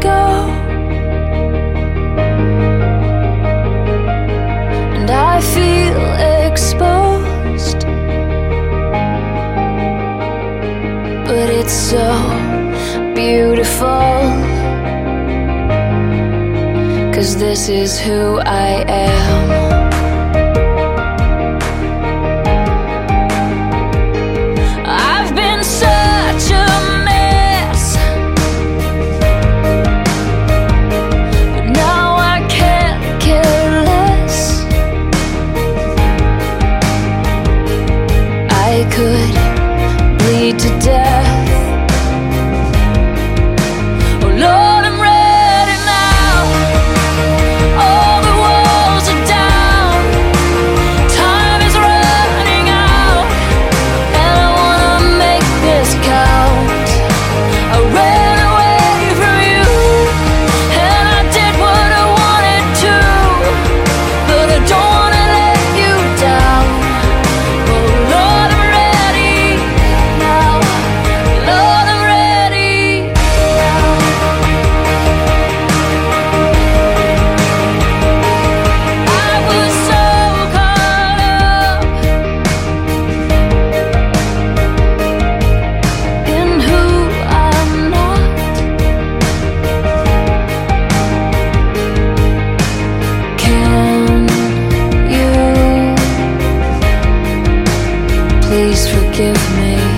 go, and I feel exposed, but it's so beautiful, 'cause this is who I am. I've been such a mess, but now I can't care less. I could bleed to death. Oh Lord, I'm ready now. All the walls are down. Time is running out, and I wanna make this count. I ran away from you, and I did what I wanted to, but I don't wanna let you down. Oh Lord, I'm ready now. Lord, I'm ready now. I was so caught up in who I'm not. Can you please forgive me?